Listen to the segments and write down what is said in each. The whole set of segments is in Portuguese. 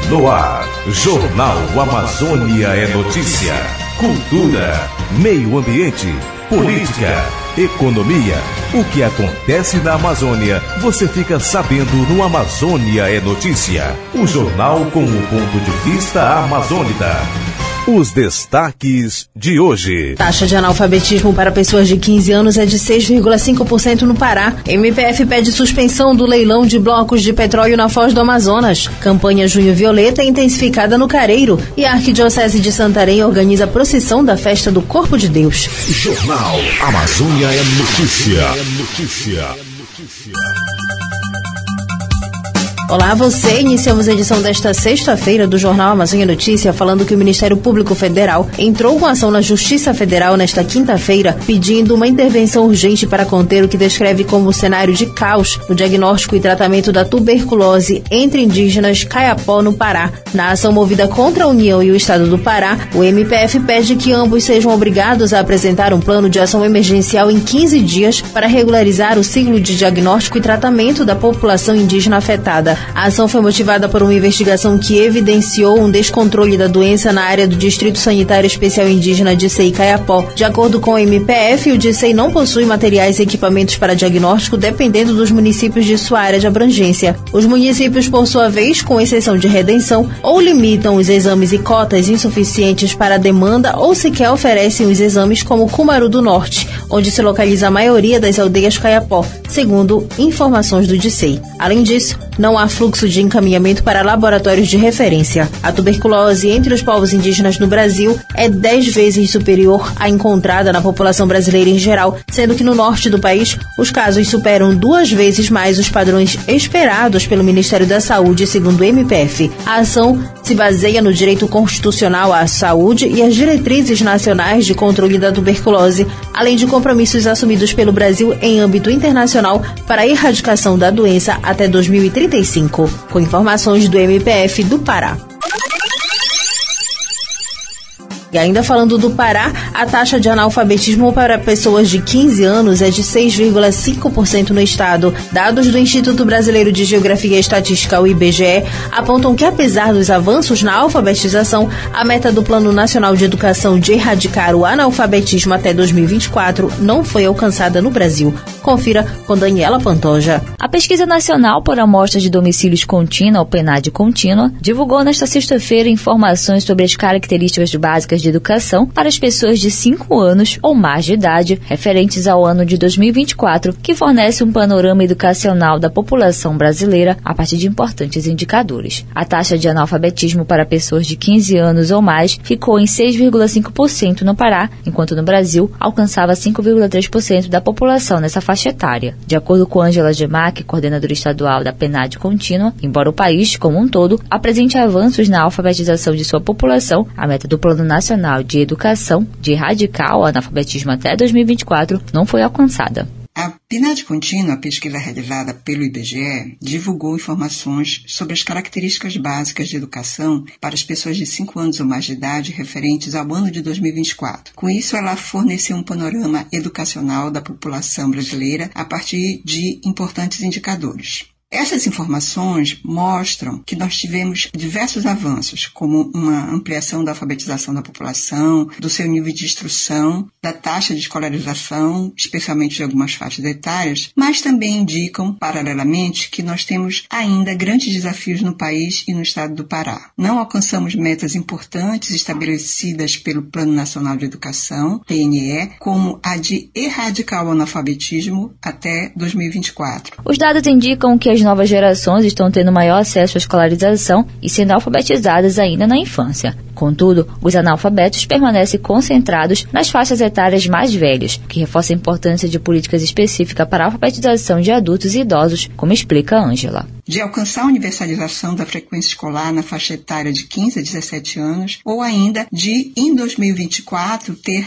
No ar, Jornal Amazônia é notícia. Cultura, meio ambiente, política, economia. O que acontece na Amazônia, você fica sabendo no Amazônia é Notícia. O jornal com o ponto de vista amazônida. Os destaques de hoje. Taxa de analfabetismo para pessoas de 15 anos é de 6,5% no Pará. MPF pede suspensão do leilão de blocos de petróleo na Foz do Amazonas. Campanha Junho Violeta é intensificada no Careiro. E a Arquidiocese de Santarém organiza a procissão da Festa do Corpo de Deus. Jornal Amazônia é Notícia. Olá, você. Iniciamos a edição desta sexta-feira do Jornal Amazônia Notícia falando que o Ministério Público Federal entrou com ação na Justiça Federal nesta quinta-feira pedindo uma intervenção urgente para conter o que descreve como cenário de caos no diagnóstico e tratamento da tuberculose entre indígenas Kayapó, no Pará. Na ação movida contra a União e o Estado do Pará, o MPF pede que ambos sejam obrigados a apresentar um plano de ação emergencial em 15 dias para regularizar o ciclo de diagnóstico e tratamento da população indígena afetada. A ação foi motivada por uma investigação que evidenciou um descontrole da doença na área do Distrito Sanitário Especial Indígena Dicey Kayapó. De acordo com o MPF, o Dicey não possui materiais e equipamentos para diagnóstico dependendo dos municípios de sua área de abrangência. Os municípios, por sua vez, com exceção de Redenção, ou limitam os exames e cotas insuficientes para a demanda ou sequer oferecem os exames como Cumaru do Norte, onde se localiza a maioria das aldeias Kayapó, segundo informações do Dicey. Além disso, não há fluxo de encaminhamento para laboratórios de referência. A tuberculose entre os povos indígenas no Brasil é 10 vezes superior à encontrada na população brasileira em geral, sendo que no norte do país os casos superam 2 vezes mais os padrões esperados pelo Ministério da Saúde, segundo o MPF. A ação se baseia no direito constitucional à saúde e as diretrizes nacionais de controle da tuberculose, além de compromissos assumidos pelo Brasil em âmbito internacional para a erradicação da doença até 2035, com informações do MPF do Pará. E ainda falando do Pará, a taxa de analfabetismo para pessoas de 15 anos é de 6,5% no estado. Dados do Instituto Brasileiro de Geografia e Estatística, o IBGE, apontam que apesar dos avanços na alfabetização, a meta do Plano Nacional de Educação de erradicar o analfabetismo até 2024 não foi alcançada no Brasil. Confira com Daniela Pantoja. A Pesquisa Nacional por Amostra de Domicílios Contínua, o PNAD Contínua, divulgou nesta sexta-feira informações sobre as características básicas de educação para as pessoas de 5 anos ou mais de idade, referentes ao ano de 2024, que fornece um panorama educacional da população brasileira a partir de importantes indicadores. A taxa de analfabetismo para pessoas de 15 anos ou mais ficou em 6,5% no Pará, enquanto no Brasil alcançava 5,3% da população nessa faixa etária. De acordo com Ângela Gemac, coordenadora estadual da PNAD Contínua, embora o país, como um todo, apresente avanços na alfabetização de sua população, a meta do Plano Nacional de Educação de erradicar o analfabetismo até 2024 não foi alcançada. A PNAD Contínua, a pesquisa realizada pelo IBGE, divulgou informações sobre as características básicas de educação para as pessoas de 5 anos ou mais de idade referentes ao ano de 2024. Com isso, ela forneceu um panorama educacional da população brasileira a partir de importantes indicadores. Essas informações mostram que nós tivemos diversos avanços, como uma ampliação da alfabetização da população, do seu nível de instrução, da taxa de escolarização, especialmente de algumas faixas etárias, mas também indicam, paralelamente, que nós temos ainda grandes desafios no país e no estado do Pará. Não alcançamos metas importantes estabelecidas pelo Plano Nacional de Educação, PNE, como a de erradicar o analfabetismo até 2024. Os dados indicam que as novas gerações estão tendo maior acesso à escolarização e sendo alfabetizadas ainda na infância. Contudo, os analfabetos permanecem concentrados nas faixas etárias mais velhas, o que reforça a importância de políticas específicas para a alfabetização de adultos e idosos, como explica Ângela. De alcançar a universalização da frequência escolar na faixa etária de 15 a 17 anos, ou ainda de, em 2024, ter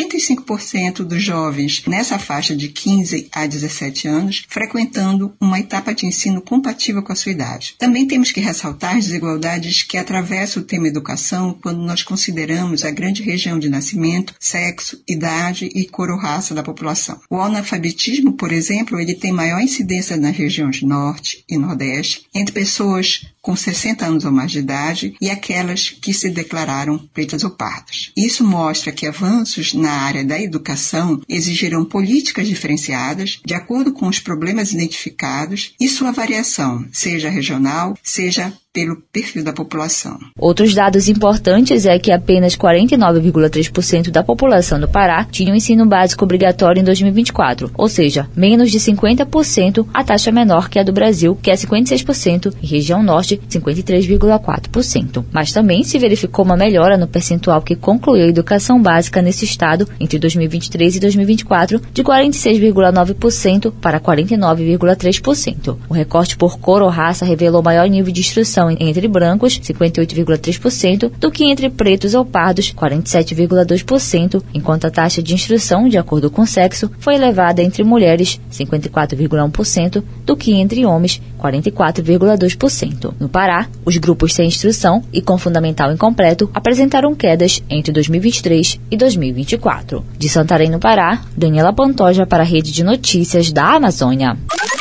85% dos jovens nessa faixa de 15 a 17 anos frequentando uma etapa de ensino compatível com a sua idade. Também temos que ressaltar as desigualdades que atravessam o tema educação quando nós consideramos a grande região de nascimento, sexo, idade e cor ou raça da população. O analfabetismo, por exemplo, ele tem maior incidência nas regiões norte e nordeste, entre pessoas com 60 anos ou mais de idade e aquelas que se declararam pretas ou pardas. Isso mostra que avanços na área da educação exigirão políticas diferenciadas de acordo com os problemas identificados e sua variação, seja regional, seja pelo perfil da população. Outros dados importantes é que apenas 49,3% da população do Pará tinha um ensino básico obrigatório em 2024, ou seja, menos de 50%, a taxa menor que a do Brasil, que é 56%, e região norte, 53,4%. Mas também se verificou uma melhora no percentual que concluiu a educação básica nesse estado entre 2023 e 2024, de 46,9% para 49,3%. O recorte por cor ou raça revelou maior nível de instrução entre brancos, 58,3%, do que entre pretos ou pardos, 47,2%, enquanto a taxa de instrução, de acordo com o sexo, foi elevada entre mulheres, 54,1%, do que entre homens, 44,2%. No Pará, os grupos sem instrução e com fundamental incompleto apresentaram quedas entre 2023 e 2024. De Santarém, no Pará, Daniela Pantoja para a Rede de Notícias da Amazônia.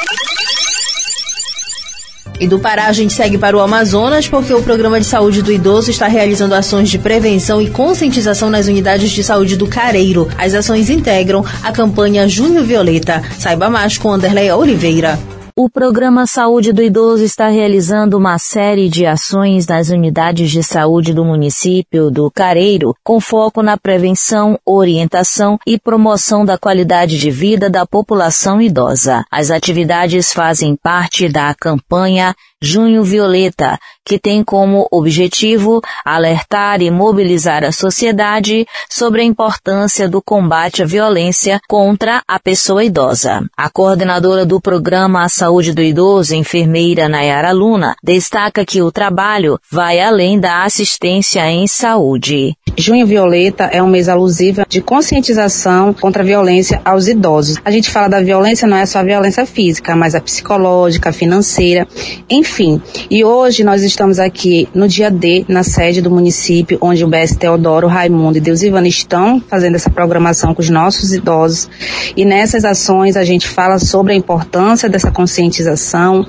E do Pará a gente segue para o Amazonas porque o Programa de Saúde do Idoso está realizando ações de prevenção e conscientização nas unidades de saúde do Careiro. As ações integram a campanha Junho Violeta. Saiba mais com Anderley Oliveira. O Programa Saúde do Idoso está realizando uma série de ações nas unidades de saúde do município do Careiro, com foco na prevenção, orientação e promoção da qualidade de vida da população idosa. As atividades fazem parte da campanha Junho Violeta, que tem como objetivo alertar e mobilizar a sociedade sobre a importância do combate à violência contra a pessoa idosa. A coordenadora do Programa Saúde do Idoso, enfermeira Nayara Luna, destaca que o trabalho vai além da assistência em saúde. Junho Violeta é um mês alusivo de conscientização contra a violência aos idosos. A gente fala da violência, não é só a violência física, mas a psicológica, a financeira, enfim. E hoje nós estamos aqui no dia D, na sede do município, onde o BS Teodoro, Raimundo e Deusivana estão fazendo essa programação com os nossos idosos. E nessas ações a gente fala sobre a importância dessa conscientização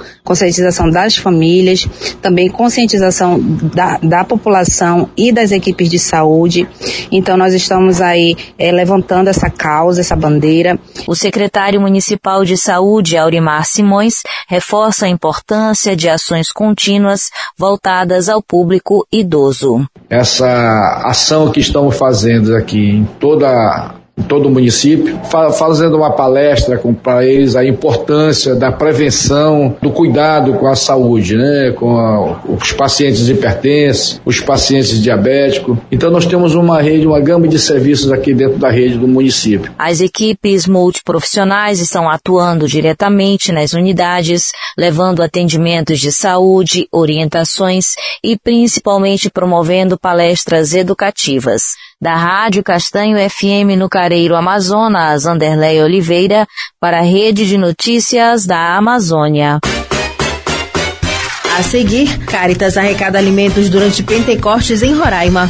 das famílias, também conscientização da população e das equipes de saúde. Então nós estamos aí levantando essa causa, essa bandeira. O secretário municipal de saúde, Aurimar Simões, reforça a importância de ações contínuas voltadas ao público idoso. Essa ação que estamos fazendo aqui em todo o município, fazendo uma palestra para eles a importância da prevenção, do cuidado com a saúde, né, com os pacientes hipertensos, os pacientes diabéticos. Então nós temos uma gama de serviços aqui dentro da rede do município. As equipes multiprofissionais estão atuando diretamente nas unidades, levando atendimentos de saúde, orientações e principalmente promovendo palestras educativas. Da Rádio Castanho FM no Careiro, Amazonas, Anderley Oliveira, para a Rede de Notícias da Amazônia. A seguir, Caritas arrecada alimentos durante Pentecostes em Roraima.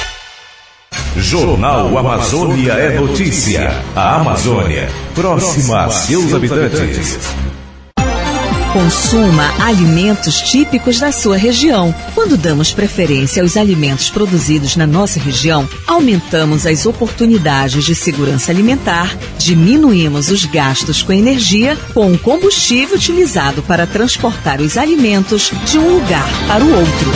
Jornal Amazônia é notícia. A Amazônia, próxima a seus habitantes. Consuma alimentos típicos da sua região. Quando damos preferência aos alimentos produzidos na nossa região, aumentamos as oportunidades de segurança alimentar, diminuímos os gastos com energia, com o combustível utilizado para transportar os alimentos de um lugar para o outro.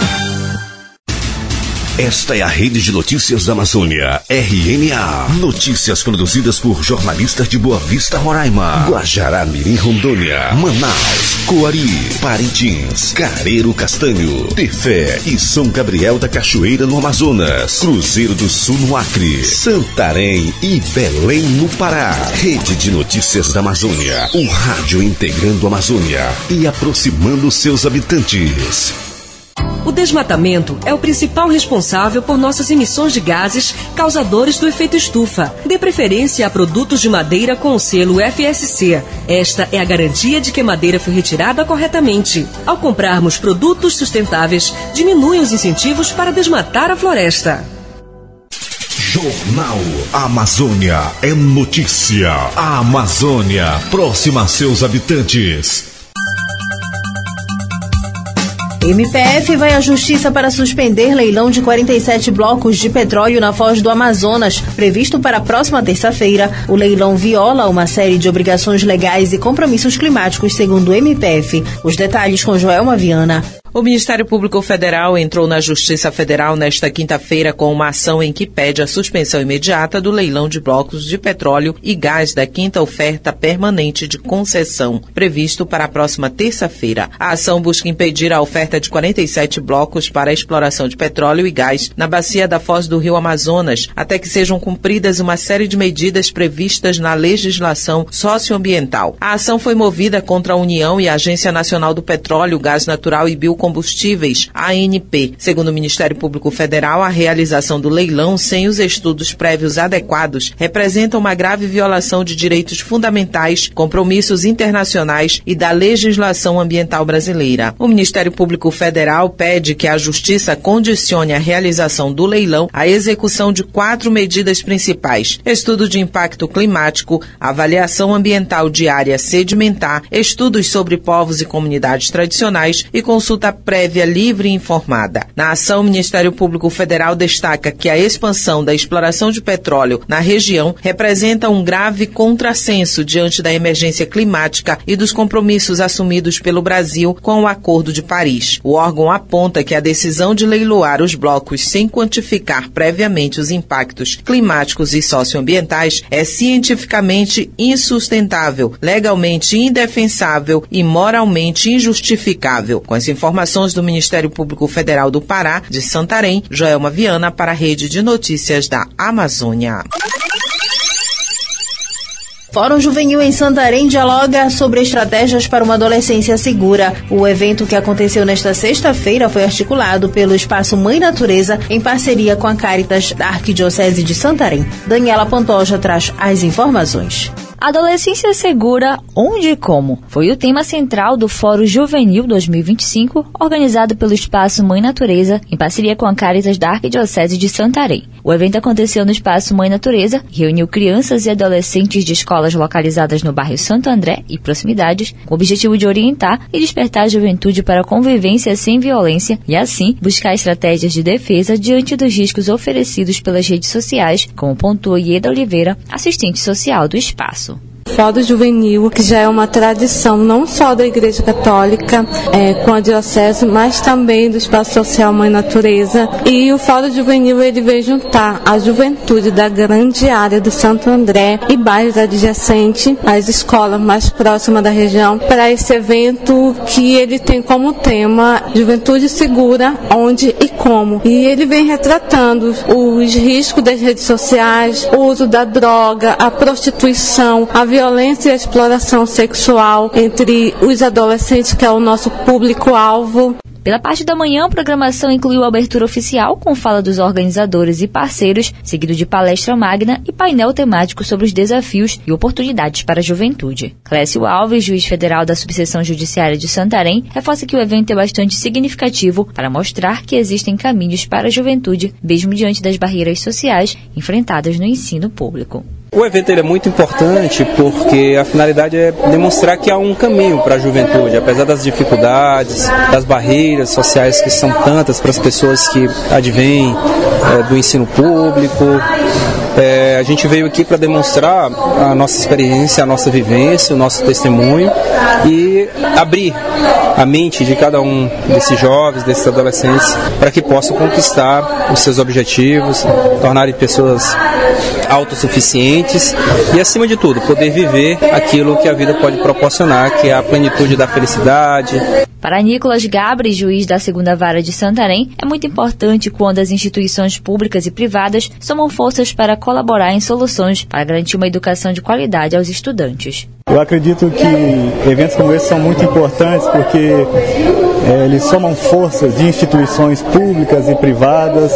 Esta é a Rede de Notícias da Amazônia, RNA. Notícias produzidas por jornalistas de Boa Vista, Roraima, Guajará-Mirim, Rondônia, Manaus, Coari, Parintins, Careiro Castanho, Tefé e São Gabriel da Cachoeira, no Amazonas, Cruzeiro do Sul, no Acre, Santarém e Belém, no Pará. Rede de Notícias da Amazônia, um rádio integrando a Amazônia e aproximando seus habitantes. O desmatamento é o principal responsável por nossas emissões de gases causadores do efeito estufa. Dê preferência a produtos de madeira com o selo FSC. Esta é a garantia de que a madeira foi retirada corretamente. Ao comprarmos produtos sustentáveis, diminui os incentivos para desmatar a floresta. Jornal Amazônia é notícia. A Amazônia, próxima a seus habitantes. MPF vai à justiça para suspender leilão de 47 blocos de petróleo na Foz do Amazonas, previsto para a próxima terça-feira. O leilão viola uma série de obrigações legais e compromissos climáticos, segundo o MPF. Os detalhes com Joelma Viana. O Ministério Público Federal entrou na Justiça Federal nesta quinta-feira com uma ação em que pede a suspensão imediata do leilão de blocos de petróleo e gás da quinta oferta permanente de concessão, previsto para a próxima terça-feira. A ação busca impedir a oferta de 47 blocos para a exploração de petróleo e gás na bacia da Foz do Rio Amazonas, até que sejam cumpridas uma série de medidas previstas na legislação socioambiental. A ação foi movida contra a União e a Agência Nacional do Petróleo, Gás Natural e Biocombustíveis, ANP. Segundo o Ministério Público Federal, a realização do leilão sem os estudos prévios adequados representa uma grave violação de direitos fundamentais, compromissos internacionais e da legislação ambiental brasileira. O Ministério Público Federal pede que a Justiça condicione a realização do leilão à execução de 4 medidas principais: estudo de impacto climático, avaliação ambiental de área sedimentar, estudos sobre povos e comunidades tradicionais e consulta prévia livre e informada. Na ação, o Ministério Público Federal destaca que a expansão da exploração de petróleo na região representa um grave contrassenso diante da emergência climática e dos compromissos assumidos pelo Brasil com o Acordo de Paris. O órgão aponta que a decisão de leiloar os blocos sem quantificar previamente os impactos climáticos e socioambientais é cientificamente insustentável, legalmente indefensável e moralmente injustificável. Com as informações do Ministério Público Federal do Pará, de Santarém, Joelma Viana para a Rede de Notícias da Amazônia. Fórum Juvenil em Santarém dialoga sobre estratégias para uma adolescência segura. O evento, que aconteceu nesta sexta-feira, foi articulado pelo Espaço Mãe Natureza em parceria com a Caritas da Arquidiocese de Santarém. Daniela Pantoja traz as informações. Adolescência segura, onde e como? Foi o tema central do Fórum Juvenil 2025, organizado pelo Espaço Mãe Natureza, em parceria com a Caritas da Arquidiocese de Santarém. O evento aconteceu no Espaço Mãe Natureza e reuniu crianças e adolescentes de escolas localizadas no bairro Santo André e proximidades, com o objetivo de orientar e despertar a juventude para a convivência sem violência e, assim, buscar estratégias de defesa diante dos riscos oferecidos pelas redes sociais, como pontua Ieda Oliveira, assistente social do espaço. Fórum Juvenil, que já é uma tradição não só da Igreja Católica, com a Diocese, mas também do Espaço Social Mãe Natureza. E o Fórum Juvenil, ele veio juntar a juventude da grande área do Santo André e bairros adjacentes, as escolas mais próximas da região, para esse evento que ele tem como tema Juventude Segura, onde e como. E ele vem retratando os riscos das redes sociais, o uso da droga, a prostituição, a violência e a exploração sexual entre os adolescentes, que é o nosso público-alvo. Pela parte da manhã, a programação incluiu a abertura oficial com fala dos organizadores e parceiros, seguido de palestra magna e painel temático sobre os desafios e oportunidades para a juventude. Clécio Alves, juiz federal da Subseção Judiciária de Santarém, reforça que o evento é bastante significativo para mostrar que existem caminhos para a juventude, mesmo diante das barreiras sociais enfrentadas no ensino público. O evento ele é muito importante porque a finalidade é demonstrar que há um caminho para a juventude, apesar das dificuldades, das barreiras sociais que são tantas para as pessoas que advêm do ensino público. A gente veio aqui para demonstrar a nossa experiência, a nossa vivência, o nosso testemunho e abrir a mente de cada um desses jovens, desses adolescentes, para que possam conquistar os seus objetivos, tornarem pessoas autossuficientes e, acima de tudo, poder viver aquilo que a vida pode proporcionar, que é a plenitude da felicidade. Para Nicolas Gabri, juiz da 2ª Vara de Santarém, é muito importante quando as instituições públicas e privadas somam forças para colaborar em soluções para garantir uma educação de qualidade aos estudantes. Eu acredito que eventos como esse são muito importantes porque eles somam forças de instituições públicas e privadas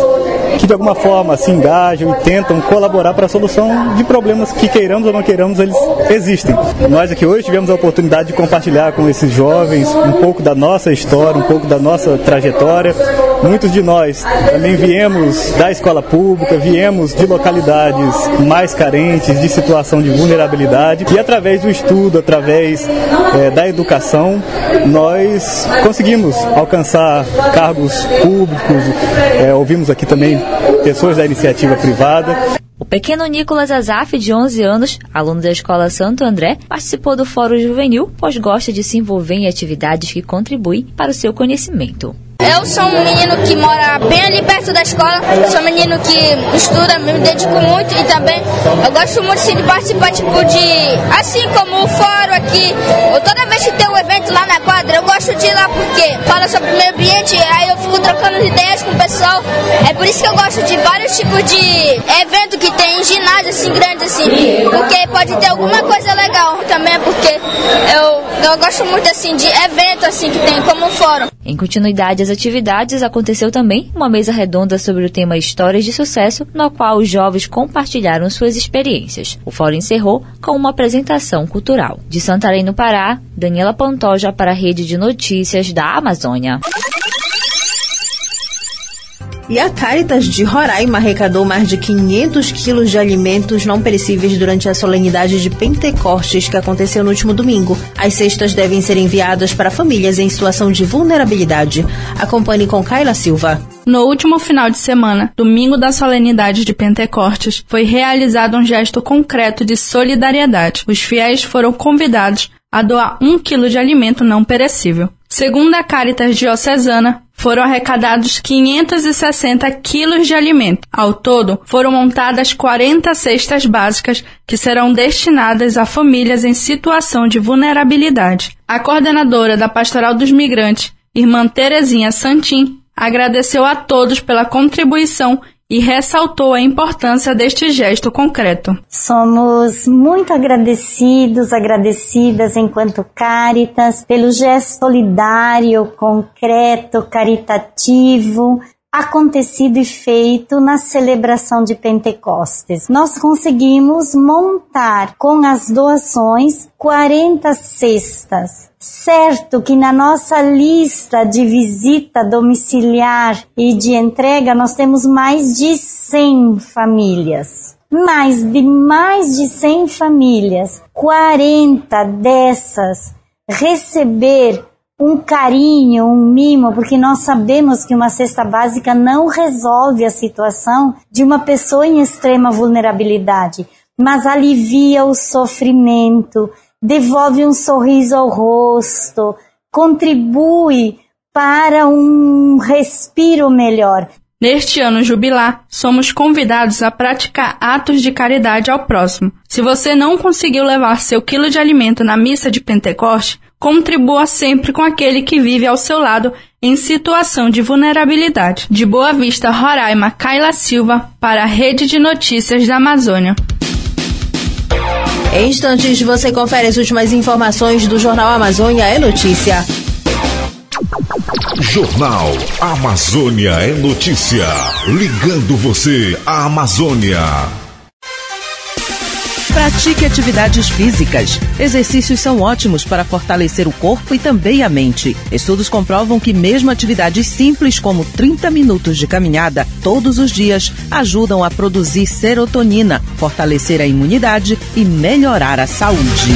que de alguma forma se engajam e tentam colaborar para a solução de problemas que, queiramos ou não queiramos, eles existem. Nós aqui hoje tivemos a oportunidade de compartilhar com esses jovens um pouco da nossa história, um pouco da nossa trajetória. Muitos de nós também viemos da escola pública, viemos de localidades mais carentes, de situação de vulnerabilidade, e através do estudo, através da educação, nós conseguimos alcançar cargos públicos. Ouvimos aqui também pessoas da iniciativa privada. O pequeno Nicolas Azaf, de 11 anos, aluno da Escola Santo André, participou do Fórum Juvenil, pois gosta de se envolver em atividades que contribuem para o seu conhecimento. Eu sou um menino que mora bem ali perto da escola, sou um menino que estuda, me dedico muito e também eu gosto muito de participar assim como o fórum aqui, toda vez que tem um evento lá na quadra, eu gosto de ir lá porque fala sobre o meio ambiente, aí eu fico trocando ideias com o pessoal, é por isso que eu gosto de vários tipos de evento que tem em ginásio assim, grande assim, porque pode ter alguma coisa legal também, porque eu gosto muito assim de evento assim que tem como o fórum. Em continuidade às atividades, aconteceu também uma mesa redonda sobre o tema Histórias de Sucesso, na qual os jovens compartilharam suas experiências. O fórum encerrou com uma apresentação cultural. De Santarém, no Pará, Daniela Pantoja para a Rede de Notícias da Amazônia. E a Caritas de Roraima arrecadou mais de 500 quilos de alimentos não perecíveis durante a solenidade de Pentecostes que aconteceu no último domingo. As cestas devem ser enviadas para famílias em situação de vulnerabilidade. Acompanhe com Kaila Silva. No último final de semana, domingo da solenidade de Pentecostes, foi realizado um gesto concreto de solidariedade. Os fiéis foram convidados a doar 1 quilo de alimento não perecível. Segundo a Caritas Diocesana, foram arrecadados 560 quilos de alimento. Ao todo, foram montadas 40 cestas básicas que serão destinadas a famílias em situação de vulnerabilidade. A coordenadora da Pastoral dos Migrantes, irmã Terezinha Santim, agradeceu a todos pela contribuição e ressaltou a importância deste gesto concreto. Somos muito agradecidas enquanto Caritas, pelo gesto solidário, concreto, caritativo, acontecido e feito na celebração de Pentecostes. Nós conseguimos montar com as doações 40 cestas. Certo que na nossa lista de visita domiciliar e de entrega nós temos mais de 100 famílias. Mais de 100 famílias, 40 dessas receber um carinho, um mimo, porque nós sabemos que uma cesta básica não resolve a situação de uma pessoa em extrema vulnerabilidade, mas alivia o sofrimento, devolve um sorriso ao rosto, contribui para um respiro melhor. Neste ano jubilar, somos convidados a praticar atos de caridade ao próximo. Se você não conseguiu levar seu quilo de alimento na missa de Pentecoste, contribua sempre com aquele que vive ao seu lado em situação de vulnerabilidade. De Boa Vista, Roraima, Kaila Silva, para a Rede de Notícias da Amazônia. Em instantes, você confere as últimas informações do Jornal Amazônia é Notícia. Jornal Amazônia é Notícia. Ligando você à Amazônia. Pratique atividades físicas. Exercícios são ótimos para fortalecer o corpo e também a mente. Estudos comprovam que mesmo atividades simples como 30 minutos de caminhada todos os dias ajudam a produzir serotonina, fortalecer a imunidade e melhorar a saúde.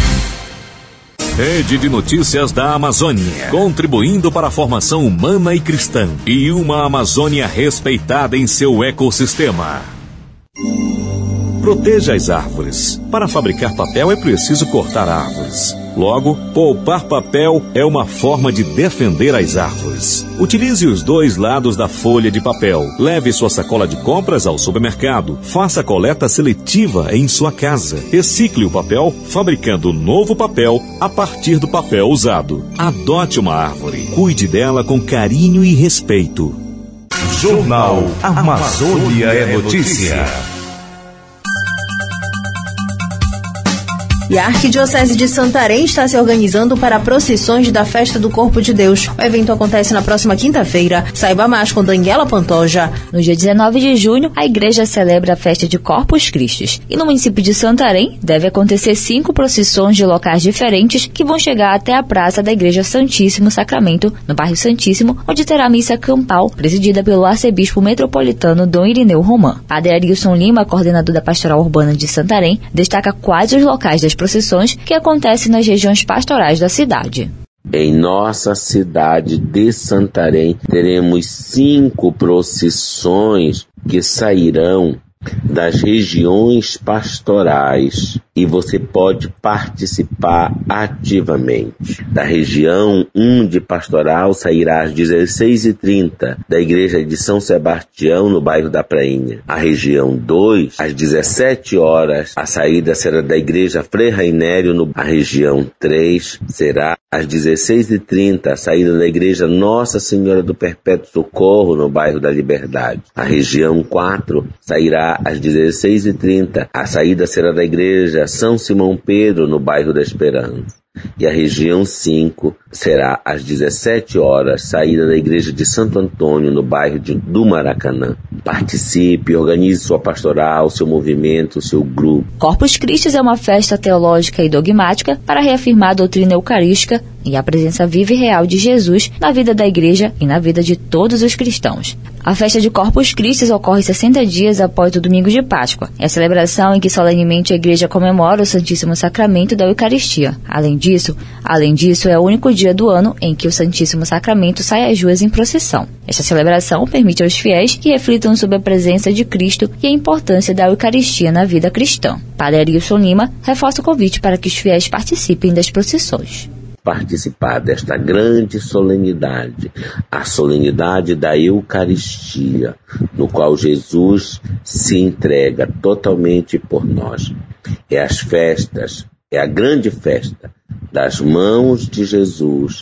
Rede de Notícias da Amazônia, contribuindo para a formação humana e cristã e uma Amazônia respeitada em seu ecossistema. Proteja as árvores. Para fabricar papel é preciso cortar árvores. Logo, poupar papel é uma forma de defender as árvores. Utilize os dois lados da folha de papel. Leve sua sacola de compras ao supermercado. Faça coleta seletiva em sua casa. Recicle o papel, fabricando novo papel a partir do papel usado. Adote uma árvore. Cuide dela com carinho e respeito. Jornal Amazônia é Notícia. E a Arquidiocese de Santarém está se organizando para procissões da Festa do Corpo de Deus. O evento acontece na próxima quinta-feira. Saiba mais com Daniela Pantoja. No dia 19 de junho, a igreja celebra a Festa de Corpus Christi. E no município de Santarém, deve acontecer 5 procissões de locais diferentes que vão chegar até a praça da Igreja Santíssimo Sacramento, no bairro Santíssimo, onde terá missa campal, presidida pelo arcebispo metropolitano Dom Irineu Román. Padre Arilson Lima, coordenador da Pastoral Urbana de Santarém, destaca quais os locais das procissões que acontecem nas regiões pastorais da cidade. Em nossa cidade de Santarém, teremos 5 procissões que sairão das regiões pastorais e você pode participar ativamente. Da região 1 de Pastoral sairá às 16h30 da igreja de São Sebastião, no bairro da Prainha. A região 2, às 17 horas, a saída será da igreja Frei Rainério. A região 3 será às 16h30, a saída da igreja Nossa Senhora do Perpétuo Socorro, no bairro da Liberdade. A região 4 sairá às 16h30, a saída será da igreja São Simão Pedro, no bairro da Esperança. E a região 5 será às 17 horas, saída da igreja de Santo Antônio, no bairro do Maracanã. Participe, organize sua pastoral, seu movimento, seu grupo. Corpus Christi é uma festa teológica e dogmática para reafirmar a doutrina eucarística e a presença viva e real de Jesus na vida da igreja e na vida de todos os cristãos. A festa de Corpus Christi ocorre 60 dias após o domingo de Páscoa. É a celebração em que solenemente a igreja comemora o Santíssimo Sacramento da Eucaristia. Além disso, é o único dia do ano em que o Santíssimo Sacramento sai às ruas em procissão. Esta celebração permite aos fiéis que reflitam sobre a presença de Cristo e a importância da Eucaristia na vida cristã. Padre Arilson Lima reforça o convite para que os fiéis participem das procissões. Participar desta grande solenidade, a solenidade da Eucaristia, no qual Jesus se entrega totalmente por nós. É as festas, é a grande festa das mãos de Jesus,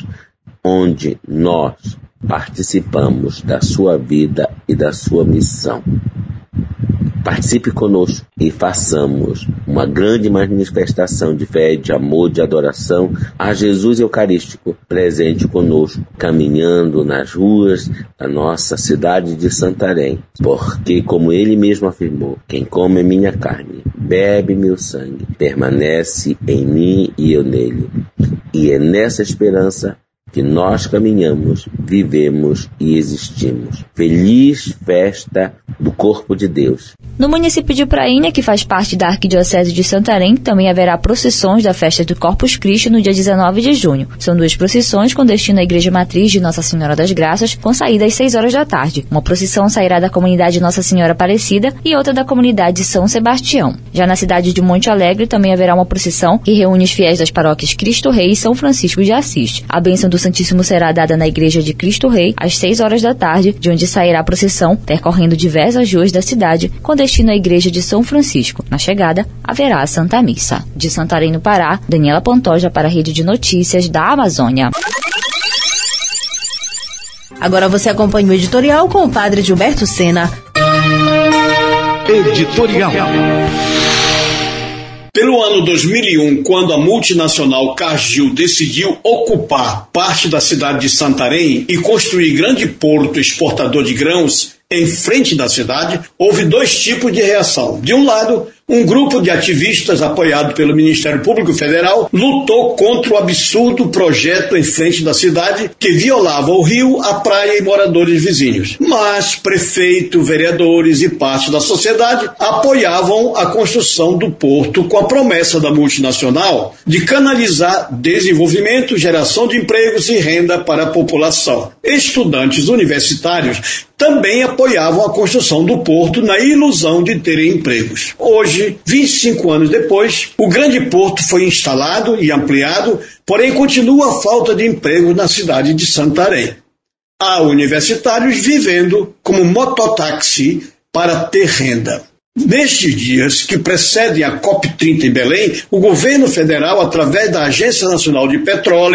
onde nós participamos da sua vida e da sua missão. Participe conosco e façamos uma grande manifestação de fé, de amor, de adoração a Jesus Eucarístico, presente conosco, caminhando nas ruas da nossa cidade de Santarém. Porque, como ele mesmo afirmou, quem come minha carne, bebe meu sangue, permanece em mim e eu nele. E é nessa esperança que nós caminhamos, vivemos e existimos. Feliz festa do Corpo de Deus. No município de Prainha, que faz parte da Arquidiocese de Santarém, também haverá procissões da festa do Corpus Christi no dia 19 de junho. São 2 procissões com destino à Igreja Matriz de Nossa Senhora das Graças, com saída às 6 horas da tarde. Uma procissão sairá da comunidade Nossa Senhora Aparecida e outra da comunidade São Sebastião. Já na cidade de Monte Alegre também haverá uma procissão que reúne os fiéis das paróquias Cristo Rei e São Francisco de Assis. A bênção do Santíssimo será dada na Igreja de Cristo Rei às 6 horas da tarde, de onde sairá a procissão, percorrendo diversas ruas da cidade, com destino à Igreja de São Francisco. Na chegada, haverá a Santa Missa. De Santarém, no Pará, Daniela Pantoja para a Rede de Notícias da Amazônia. Agora você acompanha o editorial com o padre Gilberto Sena. Editorial. Pelo ano 2001, quando a multinacional Cargill decidiu ocupar parte da cidade de Santarém e construir grande porto exportador de grãos em frente da cidade, houve 2 tipos de reação. De um lado, um grupo de ativistas apoiado pelo Ministério Público Federal lutou contra o absurdo projeto em frente da cidade que violava o rio, a praia e moradores vizinhos. Mas prefeito, vereadores e parte da sociedade apoiavam a construção do porto com a promessa da multinacional de canalizar desenvolvimento, geração de empregos e renda para a população. Estudantes universitários também apoiavam a construção do porto na ilusão de terem empregos. Hoje, 25 anos depois, o grande porto foi instalado e ampliado, porém continua a falta de empregos na cidade de Santarém. Há universitários vivendo como mototáxi para ter renda. Nestes dias que precedem a COP30 em Belém, o governo federal, através da Agência Nacional de Petróleo,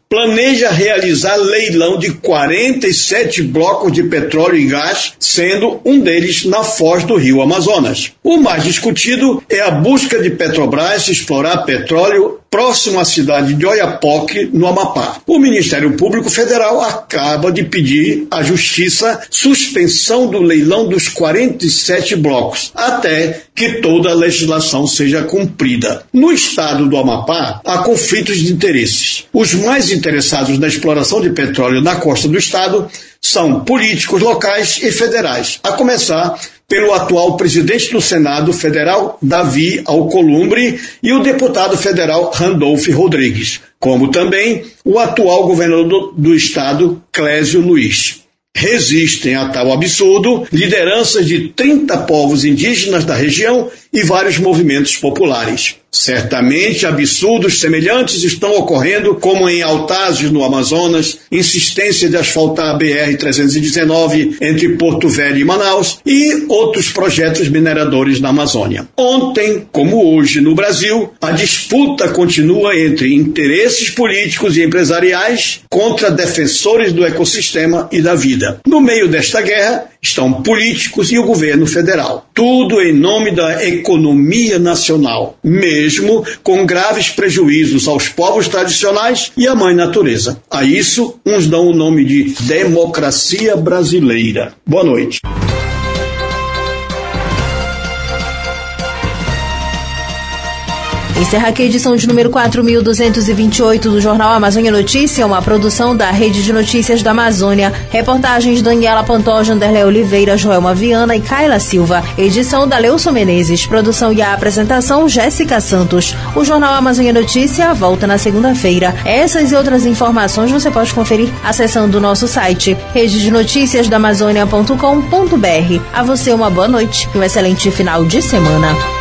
planeja realizar leilão de 47 blocos de petróleo e gás, sendo um deles na foz do Rio Amazonas. O mais discutido é a busca de Petrobras explorar petróleo próximo à cidade de Oiapoque, no Amapá. O Ministério Público Federal acaba de pedir à Justiça suspensão do leilão dos 47 blocos, até que toda a legislação seja cumprida. No estado do Amapá, há conflitos de interesses. Os mais interessados na exploração de petróleo na costa do estado são políticos locais e federais, a começar pelo atual presidente do Senado Federal, Davi Alcolumbre, e o deputado federal Randolfo Rodrigues, como também o atual governador do estado, Clésio Luiz. Resistem a tal absurdo lideranças de 30 povos indígenas da região e vários movimentos populares. Certamente absurdos semelhantes estão ocorrendo, como em Autazes, no Amazonas, insistência de asfaltar a BR-319 entre Porto Velho e Manaus e outros projetos mineradores na Amazônia. Ontem, como hoje no Brasil, a disputa continua entre interesses políticos e empresariais contra defensores do ecossistema e da vida. No meio desta guerra estão políticos e o governo federal. Tudo em nome da economia nacional, mesmo com graves prejuízos aos povos tradicionais e à mãe natureza. A isso, uns dão o nome de democracia brasileira. Boa noite. Encerra aqui a edição de número 4.228 do Jornal Amazônia Notícia, uma produção da Rede de Notícias da Amazônia. Reportagens Daniela Pantoja, Anderlé Oliveira, Joelma Viana e Kaila Silva. Edição da Leuson Menezes. Produção e a apresentação Jéssica Santos. O Jornal Amazônia Notícia volta na segunda-feira. Essas e outras informações você pode conferir acessando o nosso site rededenoticiasdaamazônia.com.br. A você uma boa noite e um excelente final de semana.